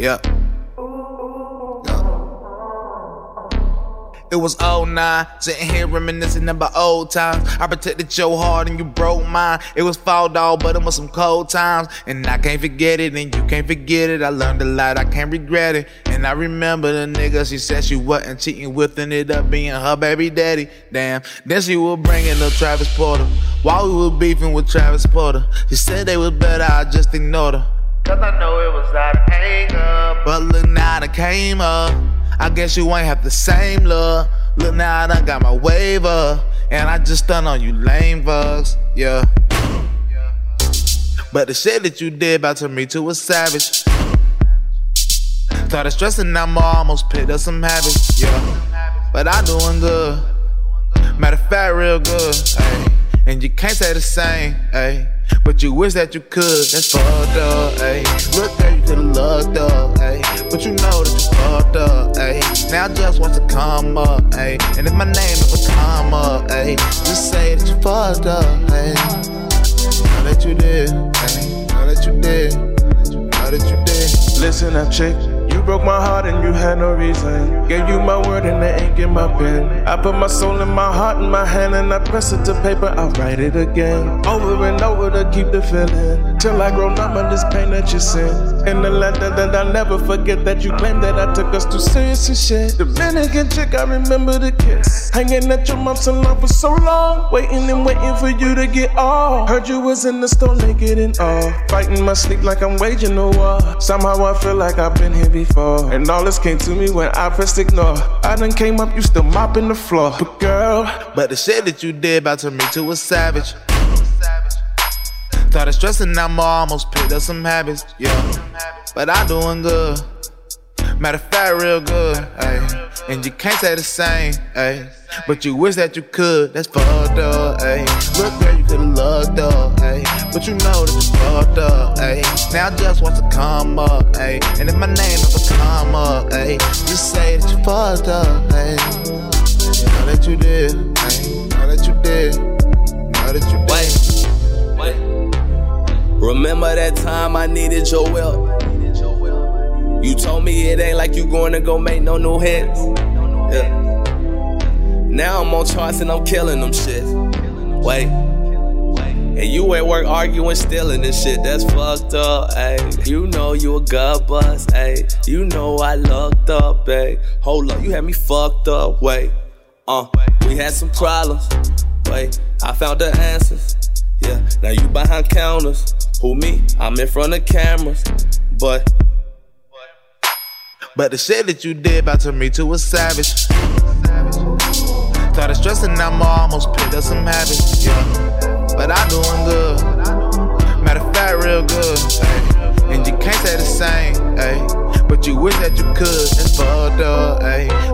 Yeah. It was 09, sitting here reminiscing about old times. I protected your heart and you broke mine. It was fall dog, but it was some cold times. And I can't forget it, and you can't forget it. I learned a lot, I can't regret it. And I remember the nigga she said she wasn't cheating with, and ended up being her baby daddy. Damn, then she was bringing up Travis Porter while we were beefing with Travis Porter. She said they was better, I just ignored her, cause I know it was out of anger. But look now, I came up. I guess you ain't have the same love. Look now, I done got my waiver, and I just stunned on you lame bugs, yeah. But the shit that you did about to me too was savage. Started stressing, now I almost picked up some habits, yeah. But I doing good, matter of fact, real good, ayy. And you can't say the same, ayy. But you wish that you could, that's fucked up, ayy. Look girl, you could've looked up, ayy. But you know that you fucked up, ayy. Now just wants to come up, ayy. And if my name ever come up, ayy, just say that you fucked up, ayy. Know that you did, ayy. Know that you did, know that you did. Listen up, chick. You broke my heart and you had no reason. Gave you my word and the ink in my pen. I put my soul and my heart in my hand and I press it to paper, I'll write it again. Over and over to keep the feeling. Till I grow numb on this pain that you sent. And the letter that I'll never forget that you claimed that I took us too serious and shit. Dominican chick, I remember the kiss. Hanging at your mom's salon for so long. Waiting and waiting for you to get off. Heard you was in the store naked and all. Fighting my sleep like I'm waging a war. Somehow I feel like I've been here before. And all this came to me when I pressed ignore. I done came up, you still mopping the floor. But girl, but the shit that you did about to me too was savage. Started stressing, now I almost picked up some habits, yeah. But I doing good, matter of fact, real good, ayy. And you can't say the same, ayy. But you wish that you could, that's fucked up, ayy. Look girl, you could've looked up, ayy. But you know that you fucked up, ayy. Now I just want to come up, ayy. And if my name ever come up, ayy, just say that you fucked up, ayy. Know that you did, ayy. Know that you did, know that you did. Wait. Remember that time I needed your help? You told me it ain't like you gonna go make no new hits. Yeah. Now I'm on charts and I'm killing them shit. Wait. And you at work arguing, stealing and shit. That's fucked up, ayy. You know you a gut bust, ayy. You know I looked up, ayy. Hold up, you had me fucked up, wait. We had some problems, wait. I found the answers, yeah. Now you behind counters. Who me? I'm in front of cameras, but the shit that you did about to me too was savage. Started stressing, now I almost picked up some habits, yeah. But I doing good, matter of fact, real good, ayy. And you can't say the same, ayy. But you wish that you could, that's fucked up, ayy.